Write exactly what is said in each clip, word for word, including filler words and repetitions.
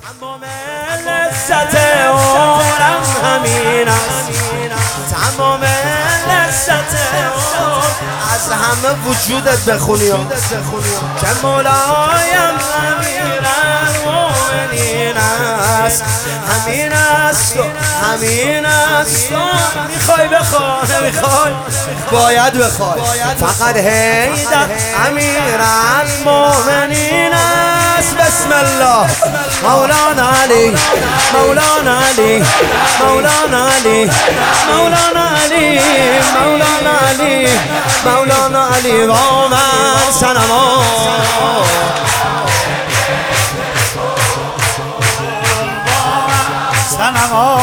تمام لذت عمرم همین است، تمام لذت عمرم از همه وجودت بخونی که مولایم امیر المؤمنین است. همین است و همین است و میخوای بخواه نمیخوای باید بخوای، فقط حیدر امیر المؤمنین است. بسم الله مولانا علی مولانا علی مولانا علی مولانا علی مولانا علی مولانا علی و من صنما صنما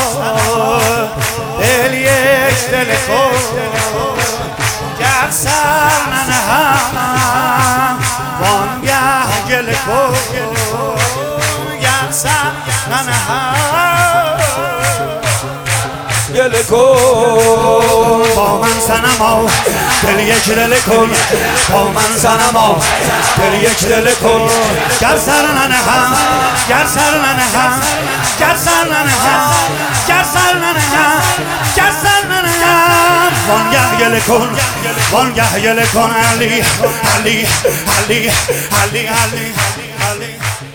دل یک دل کن گر سر ننهم وانگه گل کن گر سر ننهم گل کن با من صنما دل یک دل کن با من صنما دل یک دل کن گر سر ننهم گر سر ننهم گر سر ننهم گر سر ننهم گر سر ننهم وانگه گل کن وانگه گل کن علی علی علی علی علی علی